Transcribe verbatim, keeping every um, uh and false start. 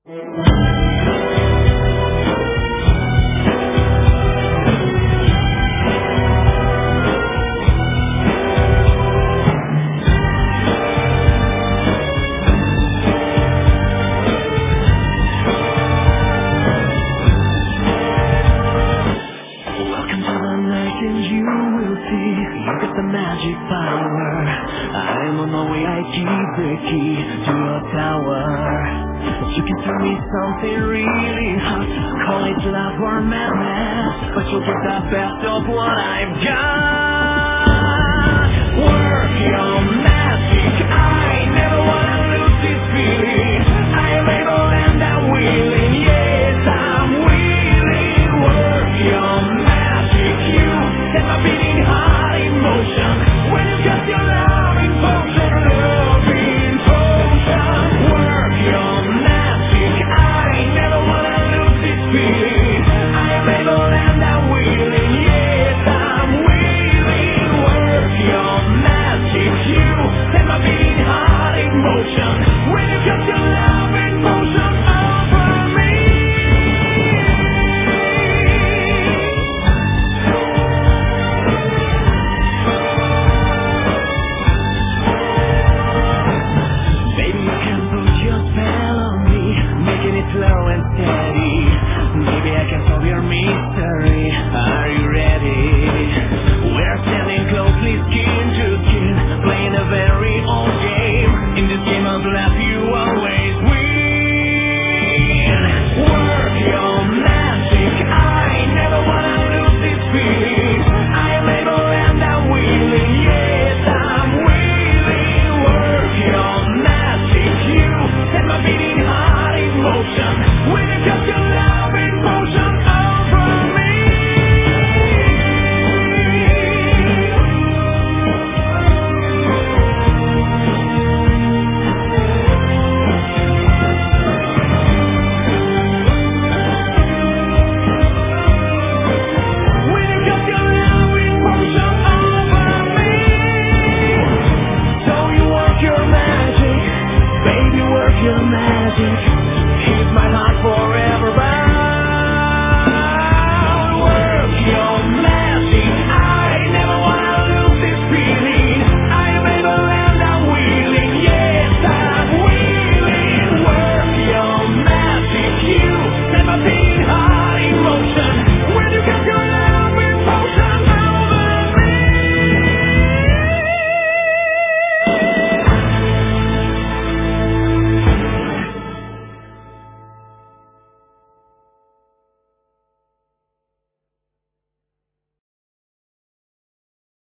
Welcome to the night and you will see you got the magic power. I'm on my way, I keep the key to your tower. You can tell me something really hot, call it love or madness, but you'll get the best of what I've got. Work your magic, I never wanna lose this feeling.